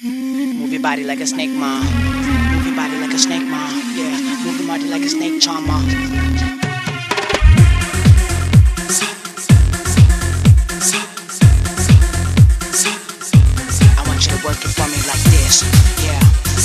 Move your body like a snake, ma. Move your body like a snake, ma. Yeah, move your body like a snake, charmer. I want you to work it for me like this. Yeah.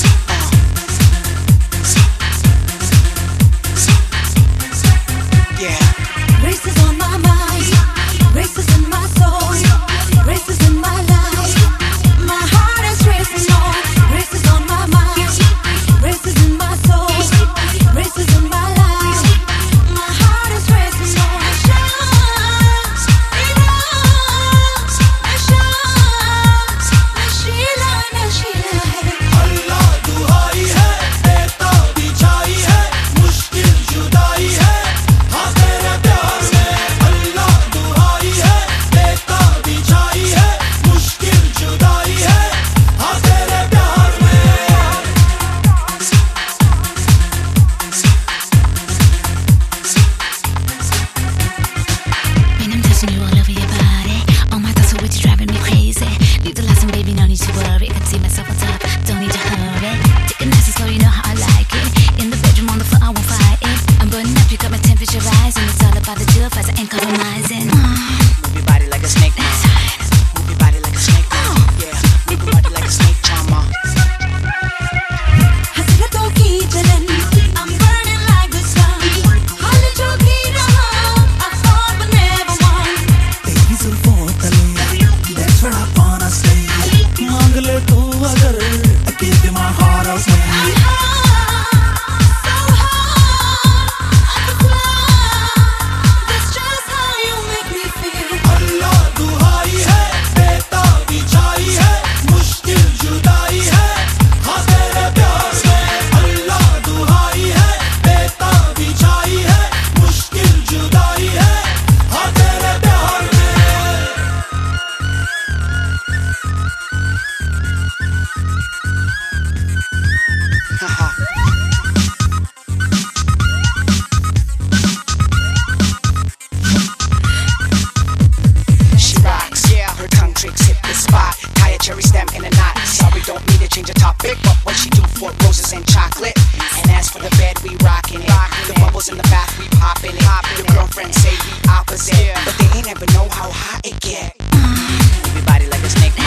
Yeah. Races on my mind, races in my soul, races in my life. My heart is racing on, races on my mind, races in my soul, races in my life. My heart is racing on. अल्लाह दुहाई है, देता बिछाई है, मुश्किल जुदाई है, हाँ तेरे प्यार में। अल्लाह दुहाई है, देता बिछाई है, मुश्किल जुदाई है, हाँ तेरे प्यार में। When I'm touching you all over your body, oh my thoughts are with you, driving me crazy. Leave the lights on, baby, no need to worry. Can see myself on top, don't need to hurry. Take it nice and slow, you know how I like it. In the bedroom, on the floor, I won't fight it. I'm burning up, you got my temperature rising. It's all about the deal, fast, I ain't compromising. Move your body like a snake, ma. Move your body like a snake, ma. Yeah, move your body like a snake, charmer. हसरतों की जलन, I'm burning like the sun. हाल जो भी रहा, I fought but never won. तेरी जुल्फों तले बैठ थोड़ा पाना stay. मांग ले तू अगर I give you my heart I'll stay. I'm high, so high, I can fly. That's just how you make me feel. अल्लाह दुहाई है, देता बिछाई है, मुश्किल जुदाई है, हाँ तेरे प्यार में। अल्लाह दुहाई है, देता बिछाई है, मुश्किल जुदाई है, हाँ तेरे प्यार में। Haha. She rocks, yeah. Her tongue tricks hit the spot. Tie a cherry stem in a knot. Sorry, don't need to change the topic, but what she do for roses and chocolate. And as for the bed, we rockin' it. The bubbles in the bath, we poppin' it. Your girlfriends say we opposite, but they ain't ever know how hot it get. Move your body like a snake.